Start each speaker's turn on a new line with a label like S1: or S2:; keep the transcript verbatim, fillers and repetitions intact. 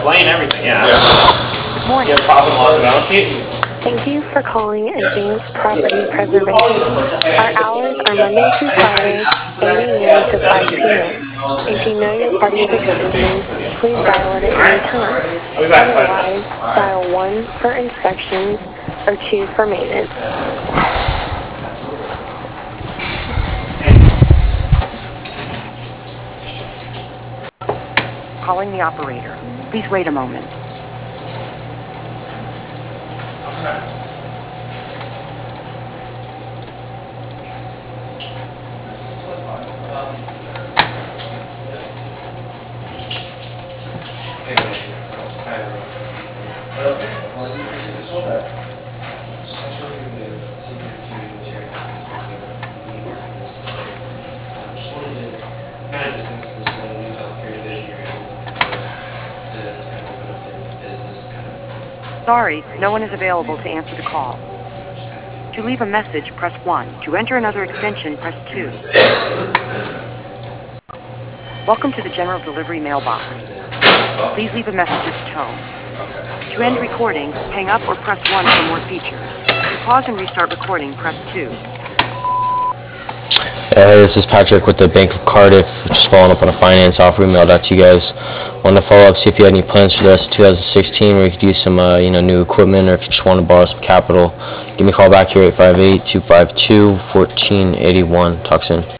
S1: explain everything, yeah.
S2: Good morning.
S1: You have profit and loss balance sheet?
S3: Thank you for calling Advanced Property Preservation. Our hours are Monday through Friday, eight A M to five P M If you know your party's extension, please dial it at any time. Otherwise, dial one for inspections or two for maintenance.
S2: Calling the operator. Please wait a moment. Sorry, no one is available to answer the call. To leave a message, press one. To enter another extension, press two. Welcome to the general delivery mailbox. Please leave a message at the tone. To end recording, hang up or press one for more features. To pause and restart recording, press two.
S4: Hey, this is Patrick with the Bank of Cardiff. Just following up on a finance offer we mailed out to you guys. Wanted to follow up, see if you had any plans for the rest of two thousand sixteen where you could use some uh, you know, new equipment, or if you just want to borrow some capital. Give me a call back here, eight five eight, two five two, one four eight one. Talk soon.